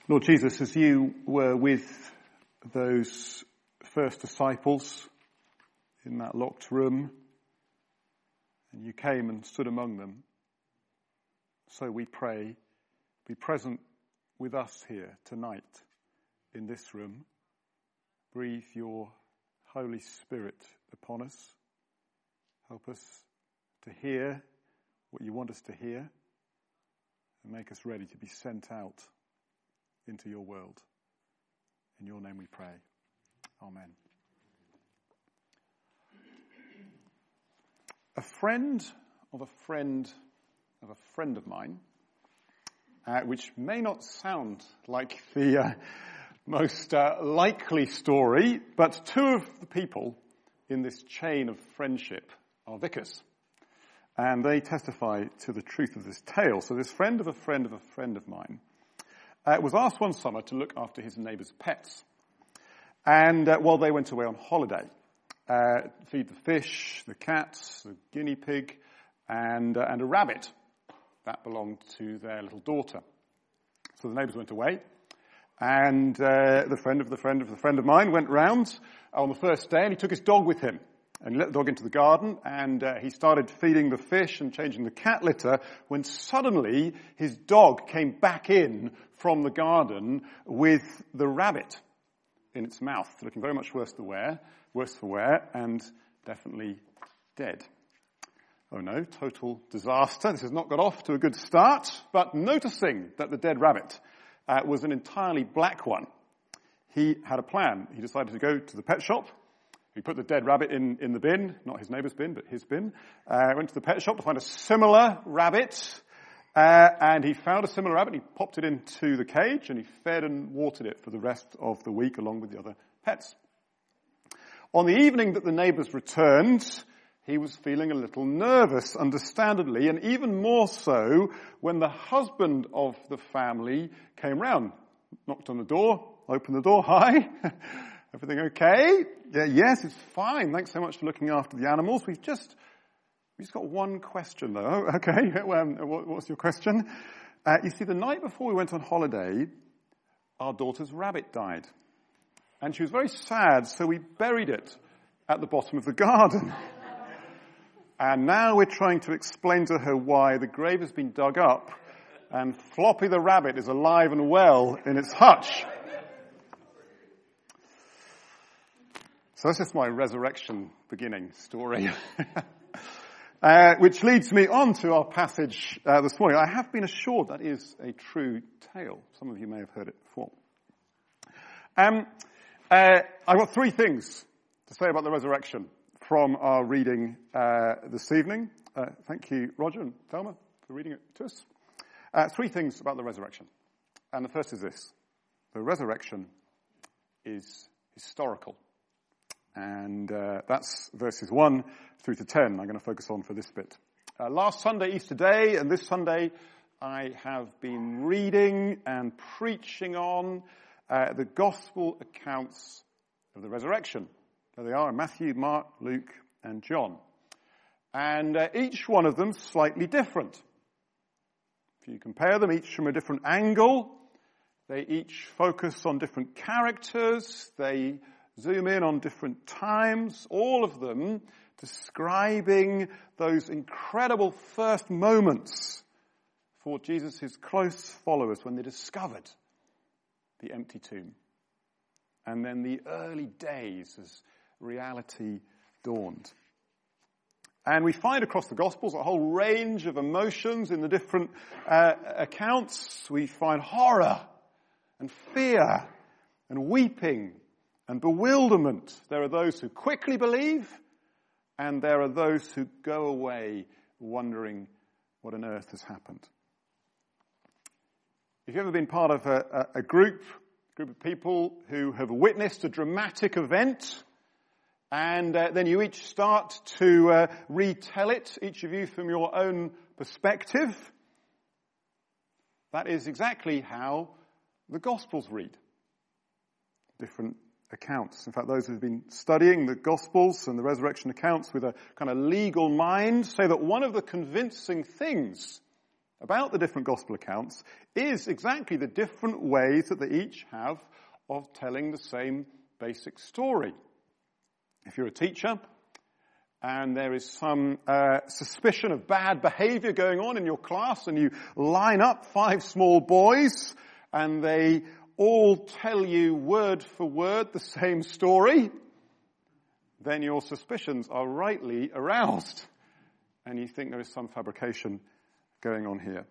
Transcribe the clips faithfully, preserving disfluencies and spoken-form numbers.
Lord Jesus, as you were with those first disciples in that locked room, and you came and stood among them, so we pray, be present with us here tonight in this room. Breathe your Holy Spirit upon us. Help us to hear what you want us to hear, and make us ready to be sent out into your world. In your name we pray. Amen. A friend of a friend of a friend of mine, uh, which may not sound like the uh, most uh, likely story, but two of the people in this chain of friendship are vicars. And they testify to the truth of this tale. So this friend of a friend of a friend of mine uh, was asked one summer to look after his neighbour's pets. And uh, while they went away on holiday, uh, feed the fish, the cats, the guinea pig, and, uh, and a rabbit that belonged to their little daughter. So the neighbours went away, and uh, the friend of the friend of the friend of mine went round on the first day, and he took his dog with him. And he let the dog into the garden, and uh, he started feeding the fish and changing the cat litter, when suddenly his dog came back in from the garden with the rabbit in its mouth, looking very much worse for wear, worse for wear, and definitely dead. Oh no, total disaster. This has not got off to a good start, but noticing that the dead rabbit uh, was an entirely black one, he had a plan. He decided to go to the pet shop. He put the dead rabbit in, in the bin, not his neighbour's bin, but his bin. Uh, went to the pet shop to find a similar rabbit, uh, and he found a similar rabbit. He popped it into the cage, and he fed and watered it for the rest of the week, along with the other pets. On the evening that the neighbours returned, he was feeling a little nervous, understandably, and even more so when the husband of the family came round, knocked on the door, opened the door, hi. Everything okay? Yeah, yes, it's fine. Thanks so much for looking after the animals. We've just, we've just got one question though. Okay, well, what, what's your question? Uh, you see, the night before we went on holiday, our daughter's rabbit died. And she was very sad, so we buried it at the bottom of the garden. And now we're trying to explain to her why the grave has been dug up and Floppy the rabbit is alive and well in its hutch. So that's just my resurrection beginning story. uh, which leads me on to our passage uh, this morning. I have been assured that is a true tale. Some of you may have heard it before. Um, uh, I've got three things to say about the resurrection from our reading uh, this evening. Uh, thank you, Roger and Thelma, for reading it to us. Uh, three things about the resurrection. And the first is this. The resurrection is historical. And uh, that's verses one through to ten I'm going to focus on for this bit. Uh, last Sunday, Easter Day, and this Sunday, I have been reading and preaching on uh, the gospel accounts of the resurrection. There they are, Matthew, Mark, Luke, and John. And uh, each one of them slightly different. If you compare them, each from a different angle, they each focus on different characters, they zoom in on different times, all of them describing those incredible first moments for Jesus' close followers when they discovered the empty tomb. And then the early days as reality dawned. And we find across the Gospels a whole range of emotions in the different uh, accounts. We find horror and fear and weeping and bewilderment. There are those who quickly believe, and there are those who go away wondering what on earth has happened. If you've ever been part of a, a, a group, group of people who have witnessed a dramatic event, and uh, then you each start to uh, retell it, each of you from your own perspective, that is exactly how the Gospels read. Different accounts. In fact, those who have been studying the Gospels and the resurrection accounts with a kind of legal mind say that one of the convincing things about the different gospel accounts is exactly the different ways that they each have of telling the same basic story. If you're a teacher and there is some uh, suspicion of bad behavior going on in your class, and you line up five small boys and they all tell you word for word the same story, then your suspicions are rightly aroused and you think there is some fabrication going on here.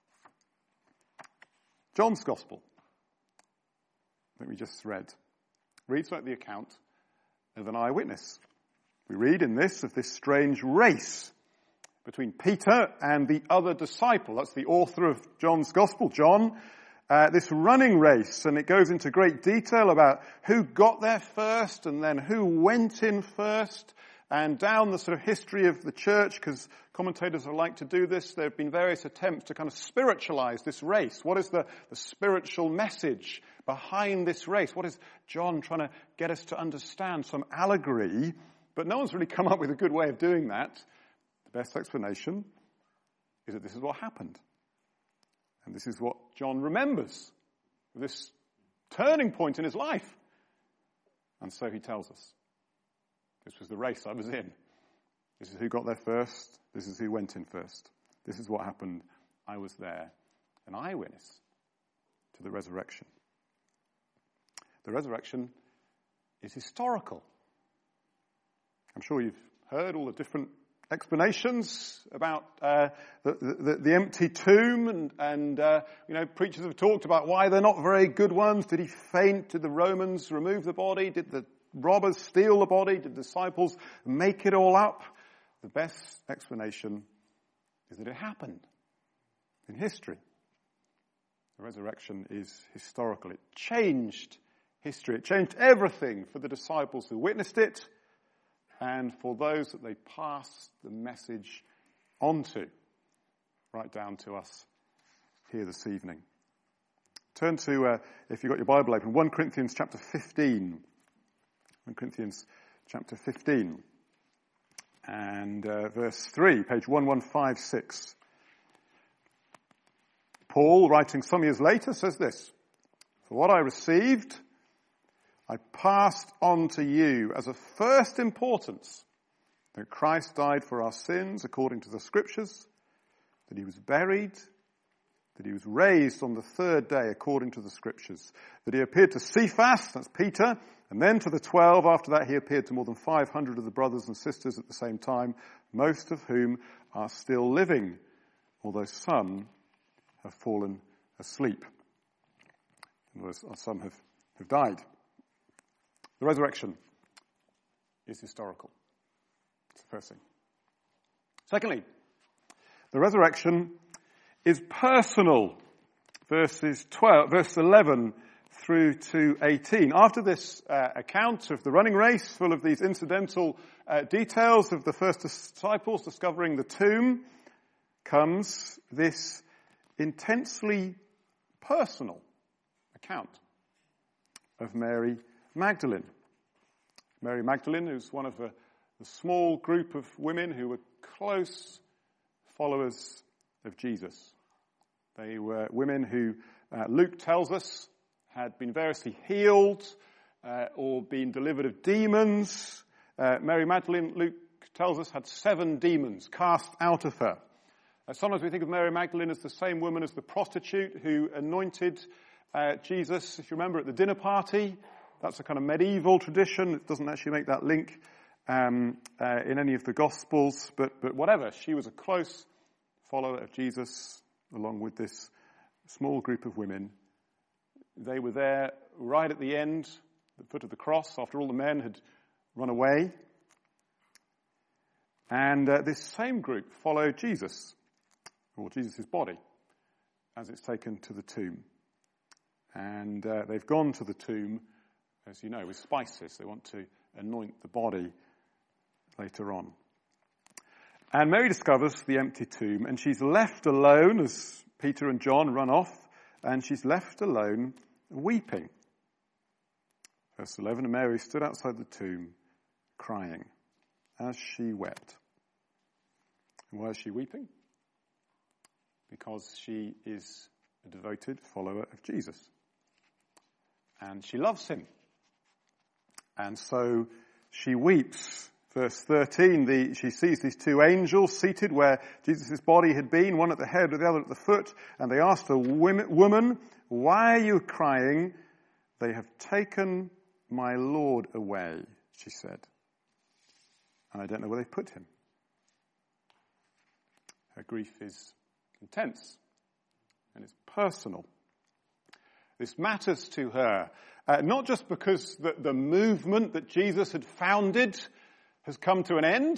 John's Gospel, that we just read, reads like the account of an eyewitness. We read in this of this strange race between Peter and the other disciple. That's the author of John's Gospel, John. Uh, this running race, and it goes into great detail about who got there first and then who went in first, and down the sort of history of the church, because commentators are like to do this. There have been various attempts to kind of spiritualize this race. What is the, the spiritual message behind this race? What is John trying to get us to understand? Some allegory, but no one's really come up with a good way of doing that. The best explanation is that this is what happened. And this is what John remembers, this turning point in his life. And so he tells us, this was the race I was in. This is who got there first. This is who went in first. This is what happened. I was there, an eyewitness to the resurrection. The resurrection is historical. I'm sure you've heard all the different explanations about uh, the, the, the empty tomb, and, and uh, you know, preachers have talked about why they're not very good ones. Did he faint? Did the Romans remove the body? Did the robbers steal the body? Did the disciples make it all up? The best explanation is that it happened in history. The resurrection is historical. It changed history. It changed everything for the disciples who witnessed it, and for those that they pass the message on to, right down to us here this evening. Turn to, uh, if you've got your Bible open, First Corinthians chapter fifteen. First Corinthians chapter fifteen. And uh, verse three, page one one five six. Paul, writing some years later, says this: "For what I received, I passed on to you as of first importance, that Christ died for our sins according to the Scriptures, that he was buried, that he was raised on the third day according to the Scriptures, that he appeared to Cephas," that's Peter, "and then to the twelve. After that he appeared to more than five hundred of the brothers and sisters at the same time, most of whom are still living, although some have fallen asleep." In other words, some have, have died. The resurrection is historical. That's the first thing. Secondly, the resurrection is personal. Verses twelve, verse eleven through to eighteen. After this uh, account of the running race, full of these incidental uh, details of the first disciples discovering the tomb, comes this intensely personal account of Mary Magdalene. Mary Magdalene, who's one of a, a small group of women who were close followers of Jesus. They were women who, uh, Luke tells us, had been variously healed uh, or been delivered of demons. Uh, Mary Magdalene, Luke tells us, had seven demons cast out of her. Uh, sometimes we think of Mary Magdalene as the same woman as the prostitute who anointed uh, Jesus, if you remember, at the dinner party. That's a kind of medieval tradition. It doesn't actually make that link um, uh, in any of the Gospels, but, but whatever. She was a close follower of Jesus, along with this small group of women. They were there right at the end, the foot of the cross, after all the men had run away. And uh, this same group followed Jesus, or Jesus' body, as it's taken to the tomb. And uh, they've gone to the tomb, as you know, with spices. They want to anoint the body later on. And Mary discovers the empty tomb, and she's left alone as Peter and John run off, and she's left alone weeping. Verse eleven, "And Mary stood outside the tomb, crying, as she wept." And why is she weeping? because she is a devoted follower of Jesus. And she loves him. And so she weeps. Verse thirteen, the, she sees these two angels seated where Jesus' body had been, one at the head and the other at the foot. And they asked the woman, why are you crying? They have taken my Lord away, she said. And I don't know where they've put him. Her grief is intense and it's personal. This matters to her, uh, not just because the, the movement that Jesus had founded has come to an end,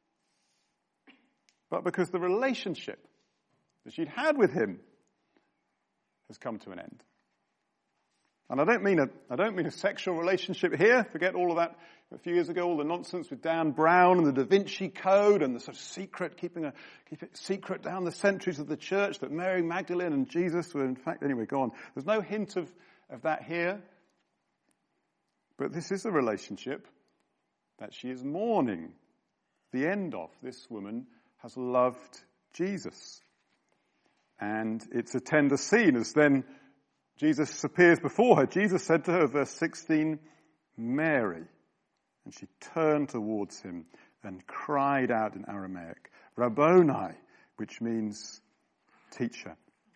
but because the relationship that she'd had with him has come to an end. And I don't mean a, I don't mean a sexual relationship here. Forget all of that a few years ago, all the nonsense with Dan Brown and the Da Vinci Code and the sort of secret, keeping a, keep it secret down the centuries of the church that Mary Magdalene and Jesus were in fact, anyway, go on. There's no hint of, of that here. But this is a relationship that she is mourning the end of. This woman has loved Jesus. And it's a tender scene as then Jesus appears before her. Jesus said to her, verse sixteen, Mary. And she turned towards him and cried out in Aramaic, Rabboni, which means teacher.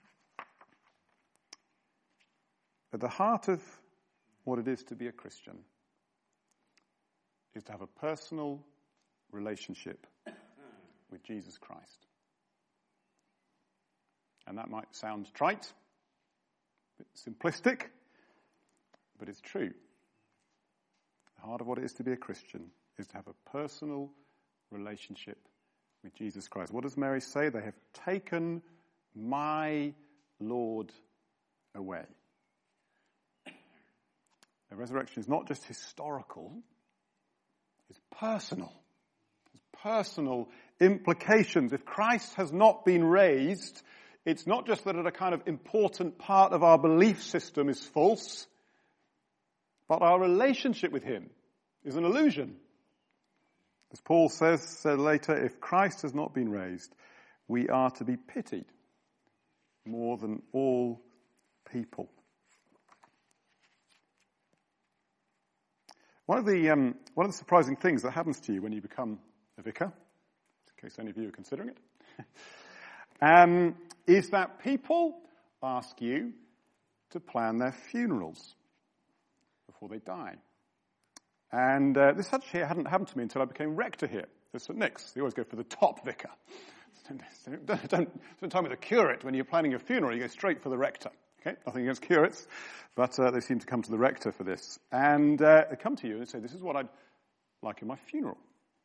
At the heart of what it is to be a Christian is to have a personal relationship with Jesus Christ. And that might sound trite, a bit simplistic, but it's true. The heart of what it is to be a Christian is to have a personal relationship with Jesus Christ. What does Mary say? They have taken my Lord away. The resurrection is not just historical, it's personal. There's personal implications. If Christ has not been raised, it's not just that a kind of important part of our belief system is false, but our relationship with him is an illusion. As Paul says, said later, if Christ has not been raised, we are to be pitied more than all people. One of the um, one of the surprising things that happens to you when you become a vicar, in case any of you are considering it, um, is that people ask you to plan their funerals before they die. And uh, this actually hadn't happened to me until I became rector here at Saint Nick's. They always go for the top vicar. Don't, don't, don't tell me the curate when you're planning your funeral. You go straight for the rector. Okay, nothing against curates, but uh, they seem to come to the rector for this. And uh, they come to you and say, this is what I'd like in my funeral.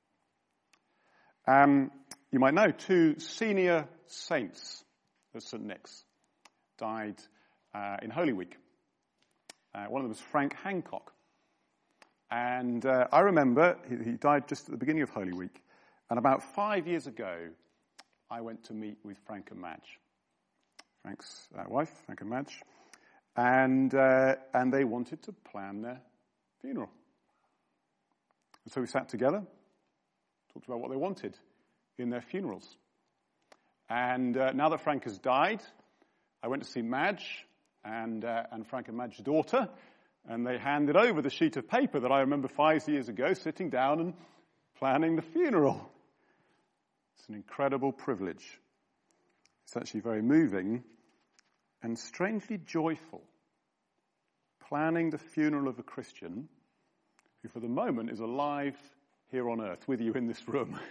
Um, you might know two senior saints at Saint Nick's died uh, in Holy Week. Uh, one of them was Frank Hancock. And uh, I remember he, he died just at the beginning of Holy Week. And about five years ago, I went to meet with Frank and Madge. Frank's uh, wife, Frank and Madge, and uh, and they wanted to plan their funeral. And so we sat together, talked about what they wanted in their funerals. And uh, now that Frank has died, I went to see Madge and uh, and Frank and Madge's daughter, and they handed over the sheet of paper that I remember five years ago, sitting down and planning the funeral. It's an incredible privilege. It's actually very moving and strangely joyful. Planning the funeral of a Christian who for the moment is alive here on earth with you in this room.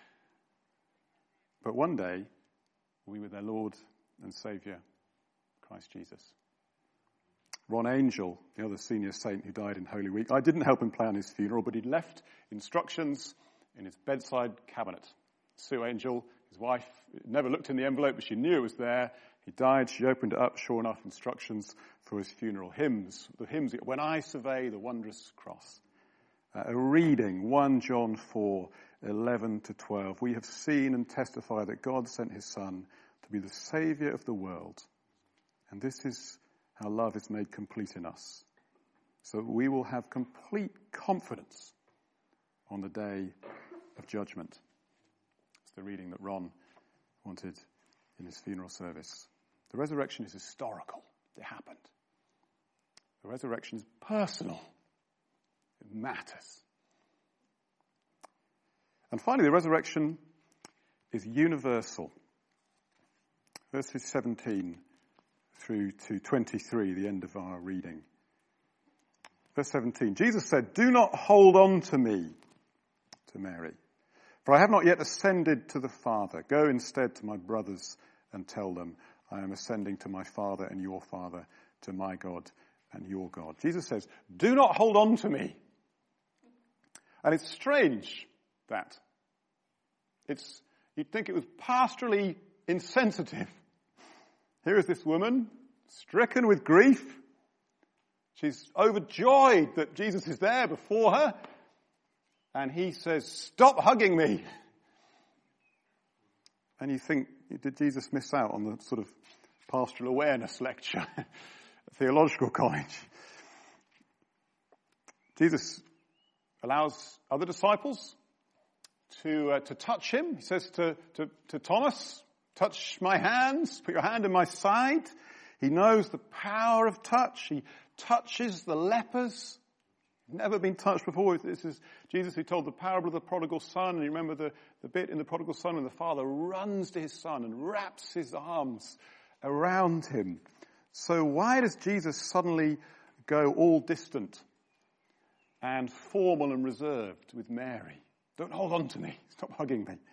But one day will be with their Lord and Saviour, Christ Jesus. Ron Angel, the other senior saint who died in Holy Week, I didn't help him plan his funeral, but he'd left instructions in his bedside cabinet. Sue Angel, his wife, never looked in the envelope, but she knew it was there. He died. She opened it up. Sure enough, instructions for his funeral. Hymns. The hymns. When I survey the wondrous cross. Uh, a reading, First John four, eleven to twelve. We have seen and testify that God sent his Son to be the Saviour of the world. And this is how love is made complete in us. So that we will have complete confidence on the day of judgment. The reading that Ron wanted in his funeral service. The resurrection is historical. It happened. The resurrection is personal. It matters. And finally, the resurrection is universal. Verses seventeen through to twenty-three, the end of our reading. Verse seventeen, Jesus said, "Do not hold on to me," to Mary, "for I have not yet ascended to the Father. Go instead to my brothers and tell them, I am ascending to my Father and your Father, to my God and your God." Jesus says, do not hold on to me. And it's strange that. It's, you'd think it was pastorally insensitive. Here is this woman, stricken with grief. She's overjoyed that Jesus is there before her. And he says, "Stop hugging me." And you think, did Jesus miss out on the sort of pastoral awareness lecture at theological college? Jesus allows other disciples to uh, to touch him. He says to, to, to Thomas, "Touch my hands, put your hand in my side." He knows the power of touch. He touches the lepers. Never been touched before. This is Jesus who told the parable of the prodigal son. And you remember the, the bit in the prodigal son when the father runs to his son and wraps his arms around him. So why does Jesus suddenly go all distant and formal and reserved with Mary? Don't hold on to me. Stop hugging me.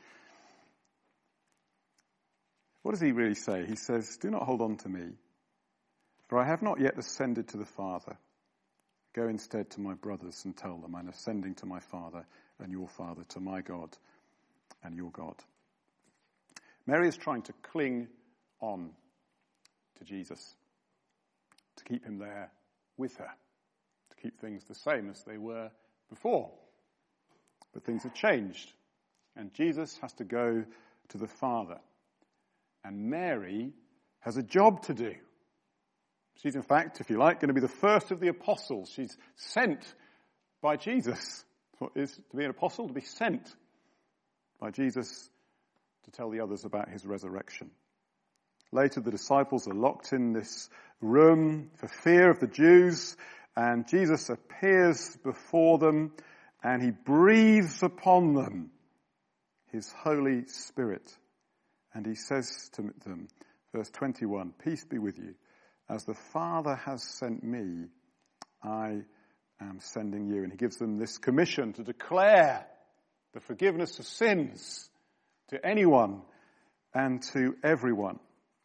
What does he really say? He says, "Do not hold on to me, for I have not yet ascended to the Father. Go instead to my brothers and tell them, I'm ascending to my Father and your Father, to my God and your God." Mary is trying to cling on to Jesus, to keep him there with her, to keep things the same as they were before. But things have changed, and Jesus has to go to the Father. And Mary has a job to do. She's, in fact, if you like, going to be the first of the apostles. She's sent by Jesus. What is to be an apostle? To be sent by Jesus to tell the others about his resurrection. Later, the disciples are locked in this room for fear of the Jews, and Jesus appears before them, and he breathes upon them his Holy Spirit. And he says to them, verse twenty-one, "Peace be with you. As the Father has sent me, I am sending you." And he gives them this commission to declare the forgiveness of sins to anyone and to everyone.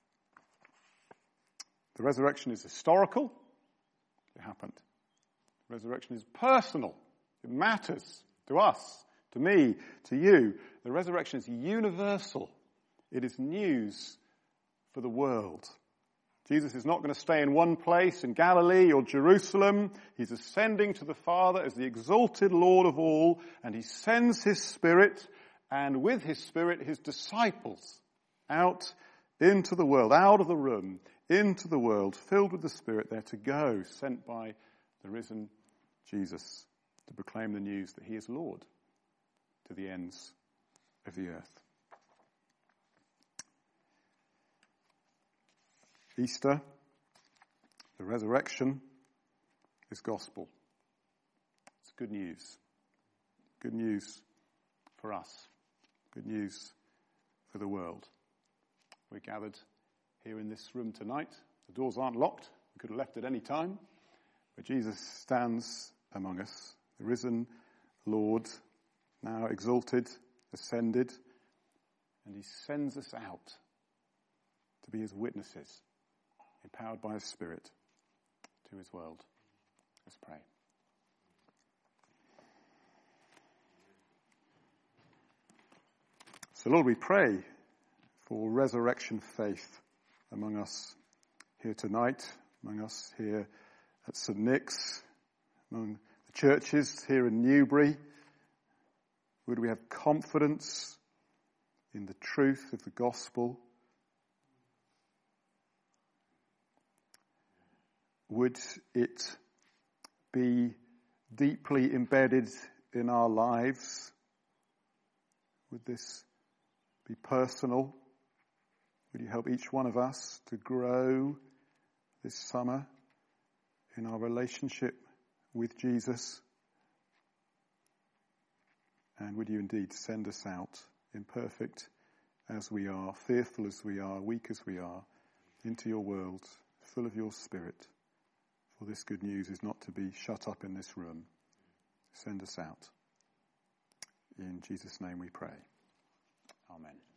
The resurrection is historical. It happened. The resurrection is personal. It matters to us, to me, to you. The resurrection is universal. It is news for the world. Jesus is not going to stay in one place in Galilee or Jerusalem. He's ascending to the Father as the exalted Lord of all, and he sends his Spirit, and with his Spirit, his disciples out into the world, out of the room, into the world, filled with the Spirit, there to go, sent by the risen Jesus to proclaim the news that he is Lord to the ends of the earth. Easter, the resurrection, is gospel. It's good news. Good news for us. Good news for the world. We're gathered here in this room tonight. The doors aren't locked. We could have left at any time. But Jesus stands among us, the risen Lord, now exalted, ascended, and he sends us out to be his witnesses, empowered by his Spirit, to his world. Let's pray. So, Lord, we pray for resurrection faith among us here tonight, among us here at Saint Nick's, among the churches here in Newbury. Would we have confidence in the truth of the gospel? Would it be deeply embedded in our lives? Would this be personal? Would you help each one of us to grow this summer in our relationship with Jesus? And would you indeed send us out, imperfect as we are, fearful as we are, weak as we are, into your world, full of your Spirit? For this good news is not to be shut up in this room. Send us out. In Jesus' name we pray. Amen.